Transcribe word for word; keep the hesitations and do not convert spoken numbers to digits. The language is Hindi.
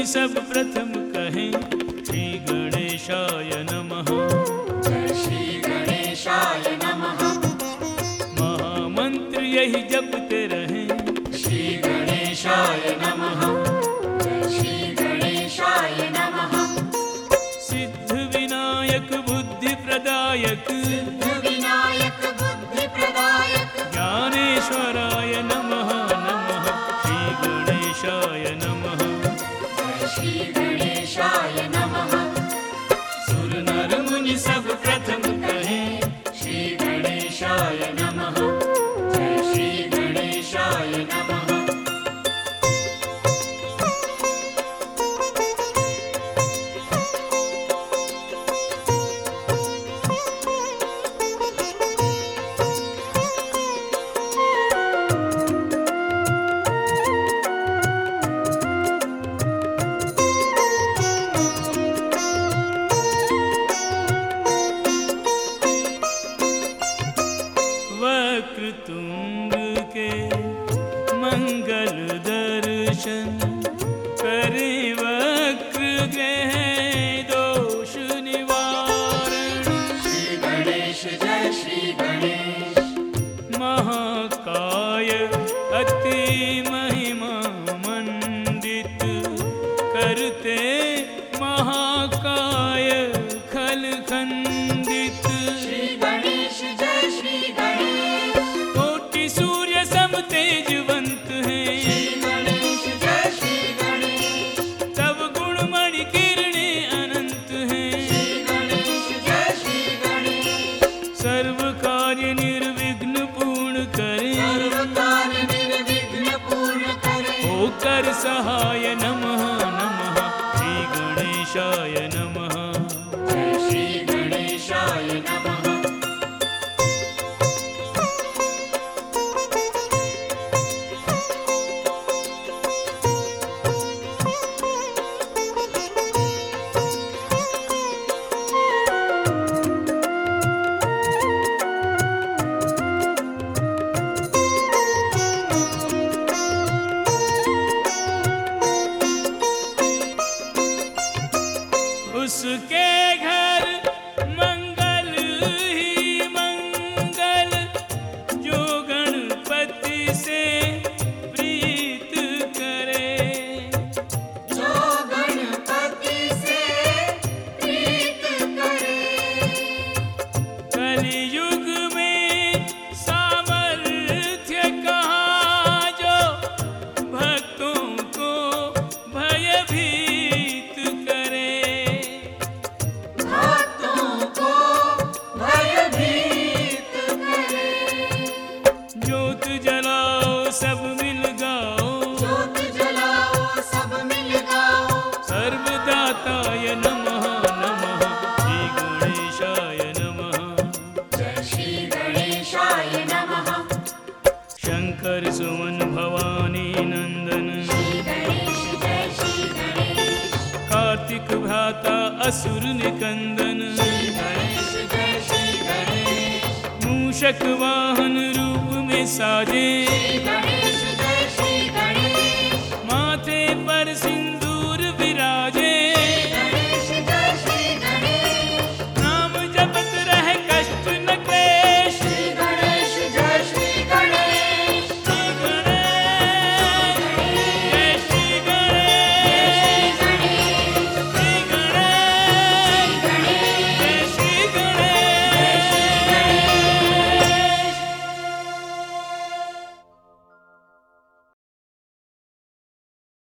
सब प्रथम कहें श्री गणेशाय नमः। जय श्री गणेशाय नमः। महामंत्र यही जपते रहें श्री गणेशाय नमः। जय श्री गणेशाय नमः। सिद्ध विनायक बुद्धि प्रदायक सिद्ध विनायक बुद्धि प्रदायक ज्ञानेश्वराय नमः नमः। श्री गणेशाय नमः। जय श्री गणेशाय नमः। सुर नर मुनि सब प्रथम कहें श्री गणेशाय नमः। जय श्री गणेशाय नमः। वक्रतुंड के मंगल दर्शन करे वक्र ग्रह दोष निवारण। श्री गणेश जय श्री गणेश। महाकाय अति महिमा मंडित करते महाकाय खल खंडित। श्री गणेश जय श्री गणेश। कोटि सूर्य सम तेजवंत हैं श्री गणेश जय श्री गणेश। तब गुण मणि किरणें अनंत हैं। श्री गणेश जय श्री गणेश। सर्व कार्य निर्विघ्न पूर्ण करें सर्व कार्य निर्विघ्न पूर्ण करे। होकर सहाय नमः नमः। श्री गणेशाय नमः। जय श्री गणेशाय नमः। उसके घर मंगल ही मंगल जो गणपति से प्रीत करे। जो गणपति से प्रीत करे। कलियुग में सामर्थ्य कहाँ जो भक्तों को भयभीत करे। भक्तों को भयभीत करे। ज्योत जलाओ सब मिल गाओ ज्योत जलाओ सब मिल गाओ। सर्वदाताय नमः नमः। श्री गणेशाय नमः। जय श्री गणेशाय नमः। शंकर सुमन भवानी नंदन श्री गणेश जय श्री गणेश। कार्तिक भ्राता असुर निकंदन श्री गणेश जय श्री गणेश। मूषक वाहन रूप में साजे श्री गणेश जय श्री गणेश। माथे पर सिंह